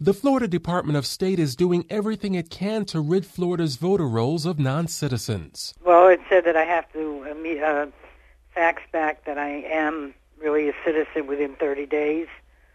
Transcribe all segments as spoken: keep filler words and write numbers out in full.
The Florida Department of State is doing everything it can to rid Florida's voter rolls of non-citizens. Well, it said that I have to uh, meet, uh, fax back that I am really a citizen within thirty days,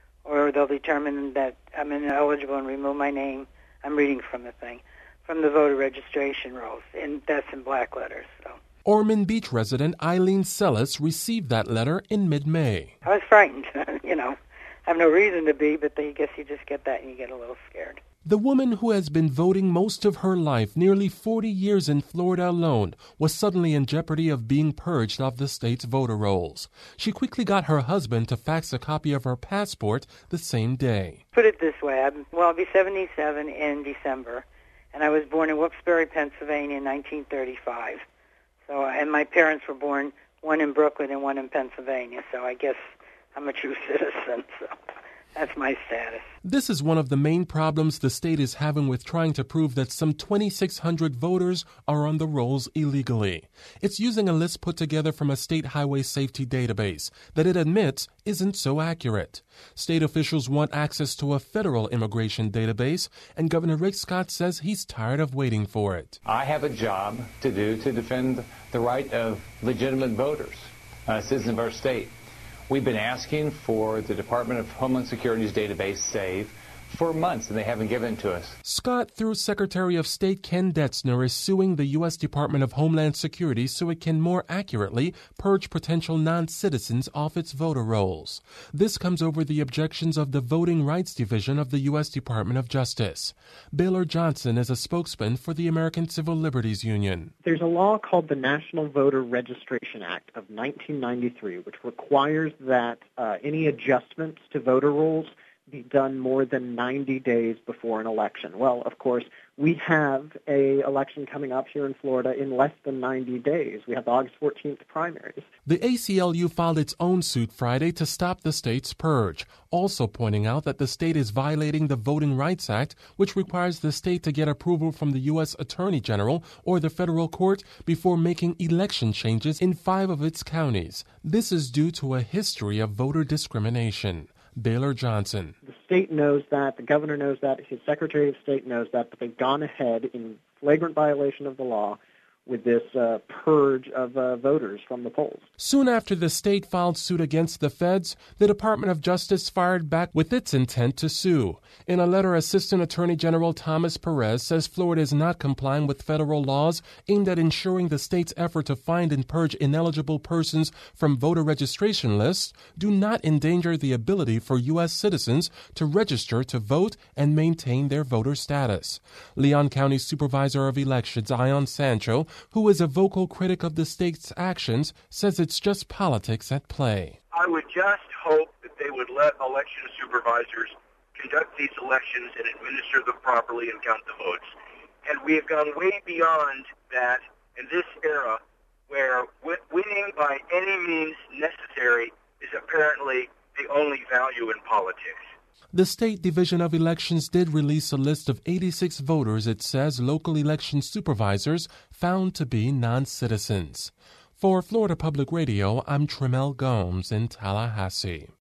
or they'll determine that I'm ineligible and remove my name. I'm reading from the thing, from the voter registration rolls, and that's in black letters. So. Ormond Beach resident Eileen Sellis received that letter in mid-May. I was frightened, you know. I have no reason to be, but I guess you just get that and you get a little scared. The woman who has been voting most of her life, nearly forty years in Florida alone, was suddenly in jeopardy of being purged off the state's voter rolls. She quickly got her husband to fax a copy of her passport the same day. Put it this way, I'm, well, I'll be seventy-seven in December, and I was born in Wilkes-Barre, Pennsylvania in nineteen thirty-five. So, and my parents were born, one in Brooklyn and one in Pennsylvania, so I guess I'm a true citizen, so that's my status. This is one of the main problems the state is having with trying to prove that some twenty-six hundred voters are on the rolls illegally. It's using a list put together from a state highway safety database that it admits isn't so accurate. State officials want access to a federal immigration database, and Governor Rick Scott says he's tired of waiting for it. I have a job to do to defend the right of legitimate voters, uh, citizens of our state. We've been asking for the Department of Homeland Security's database, SAVE, for months, and they haven't given it to us. Scott, through Secretary of State Ken Detzner, is suing the U S Department of Homeland Security so it can more accurately purge potential non-citizens off its voter rolls. This comes over the objections of the Voting Rights Division of the U S Department of Justice. Baylor Johnson is a spokesman for the American Civil Liberties Union. There's a law called the National Voter Registration Act of nineteen ninety-three, which requires that uh, any adjustments to voter rolls be done more than ninety days before an election. Well, of course, we have a election coming up here in Florida in less than ninety days. We have the August fourteenth primaries. The A C L U filed its own suit Friday to stop the state's purge, also pointing out that the state is violating the Voting Rights Act, which requires the state to get approval from the U S Attorney General or the federal court before making election changes in five of its counties. This is due to a history of voter discrimination. Baylor Johnson. The state knows that, the governor knows that, his Secretary of State knows that, but they've gone ahead in flagrant violation of the law with this uh, purge of uh, voters from the polls. Soon after the state filed suit against the feds, the Department of Justice fired back with its intent to sue. In a letter, Assistant Attorney General Thomas Perez says Florida is not complying with federal laws aimed at ensuring the state's effort to find and purge ineligible persons from voter registration lists do not endanger the ability for U S citizens to register to vote and maintain their voter status. Leon County Supervisor of Elections Ion Sancho, who is a vocal critic of the state's actions, says it's just politics at play. I would just hope that they would let election supervisors conduct these elections and administer them properly and count the votes. And we have gone way beyond that in this era where winning by any means necessary is apparently the only value in politics. The State Division of Elections did release a list of eighty-six voters it says local election supervisors found to be non-citizens. For Florida Public Radio, I'm Tremel Gomes in Tallahassee.